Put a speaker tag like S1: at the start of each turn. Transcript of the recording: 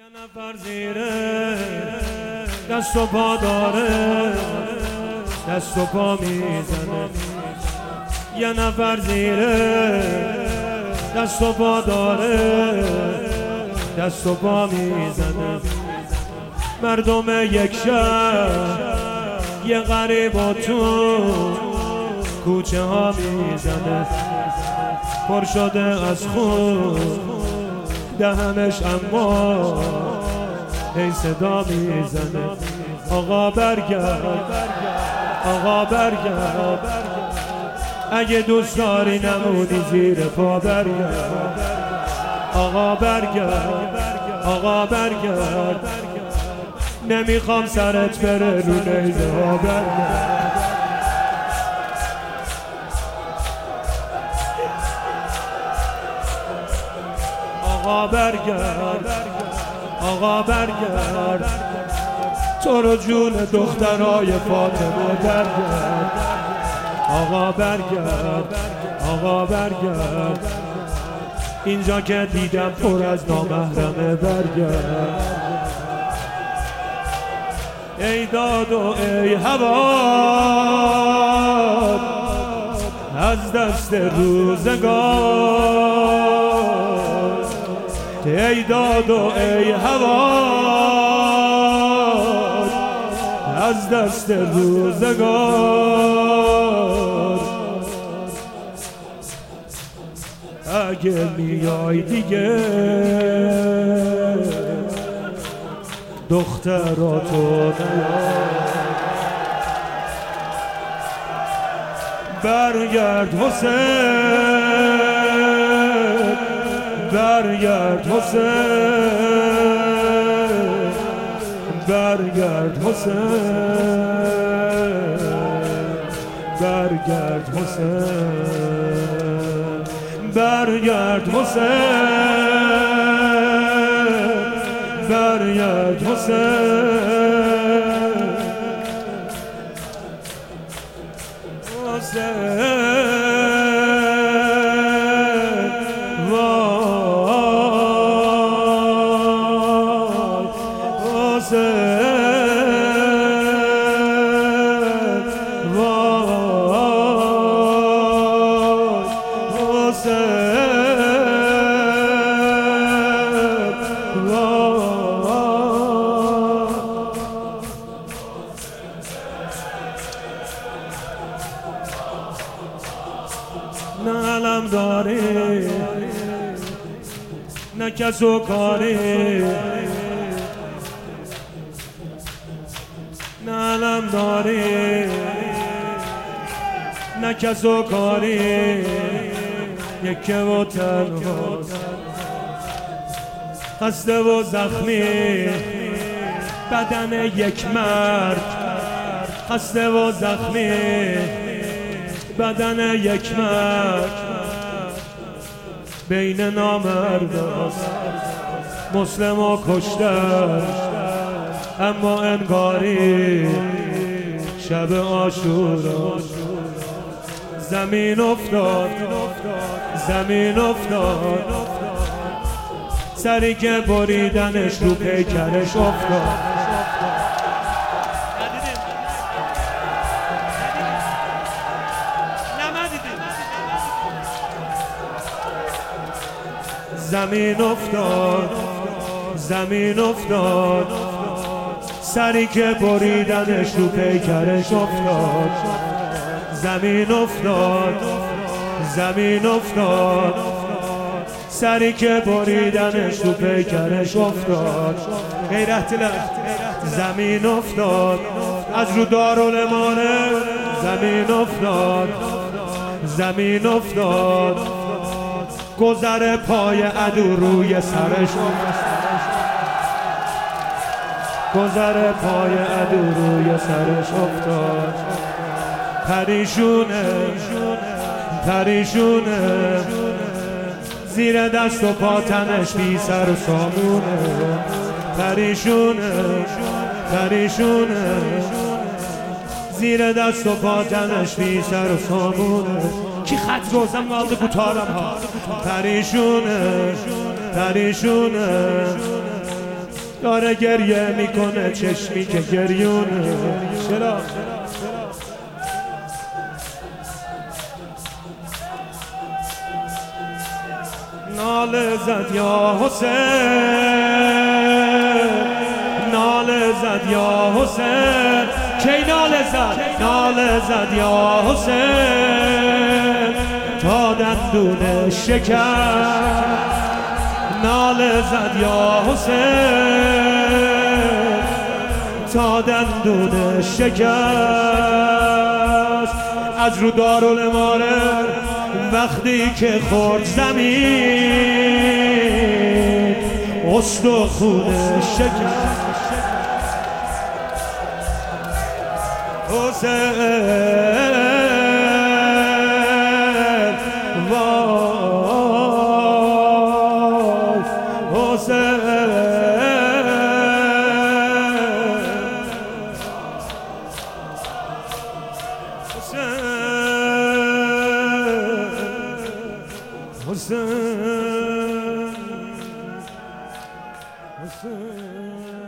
S1: نفر زیره دست و پا داره، دست و پا میزنه. یه نفر زیره دست و پا داره، دست و پا میزنه. مردم یک شهر یه غریب و تو کوچه ها میزنه. پر شده از خون دهنش اما هی صدا میزنه. آقا برگرد، آقا برگرد، اگه دوست داری نمونی زیر پا برگرد. آقا برگرد، آقا برگرد، نمیخوام سرت بره رو نیزه ها. برگرد، آقا برگرد، آقا برگرد، تو رو جون دخترای فاطمه برگرد. آقا برگرد، آقا برگرد، اینجا که دیدم پر از نامحرمه. برگرد، ای داد و ای هوا از دست روزگار، ای داد و ای هوا از دست روزگار. اگه میای دیگه دختراتو نیار. برگرد حسین، برگرد حسین، برگرد حسین، برگرد حسین، برگرد حسین، برگرد حسین، حسین، وای حسین، وای حسین، نه علم داری نه کس و کاری، نه علم داری نه کس و کاری. یکه و تنها خسته و زخمی بدن یک مرد، خسته و زخمی بدن یک مرد. بین نامرداست مسلم و کشتن، اما انگاری شب عاشورا زمین افتاد، زمین افتاد، سری که بریدنش رو پیکرش افتاد. زمین افتاد، زمین افتاد، سری که بریدنش رو پیکرش افتاد. زمین افتاد، زمین افتاد، سری که بریدنش رو پیکرش افتاد. غیرت لخت زمین افتاد، از رو دارالمانه زمین افتاد، زمین افتاد، گذر پای عدو روی سرش، گذر پای عدو روی سرش افتاد. پریشونه، پریشونه، زیر دست و پاتنش بی سر و سامونه. پریشونه، پریشونه، زیر دست و پاتنش بی سر و سامونه. کی خط روزم aldı bu taram ha. Perişune, perişune, داره گریه میکنه چشمی که گریونه. چرا؟ ناله زد یا حسین، ناله زد یا حسین، کی ناله زد؟ ناله زد یا حسین تا دندون شکر. ناله زد یا حسین تا دندون شکست. از رو دارالاماره وقتی که خورد زمین استخون شکست. حسین وای حسین حسین حسین